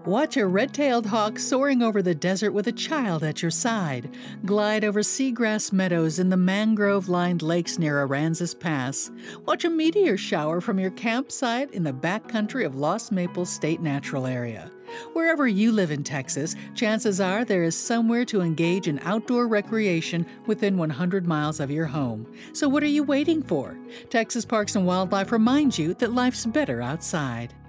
Watch a red-tailed hawk soaring over the desert with a child at your side. Glide over seagrass meadows in the mangrove-lined lakes near Aransas Pass. Watch a meteor shower from your campsite in the backcountry of Lost Maples State Natural Area. Wherever you live in Texas, chances are there is somewhere to engage in outdoor recreation within 100 miles of your home. So what are you waiting for? Texas Parks and Wildlife reminds you that life's better outside.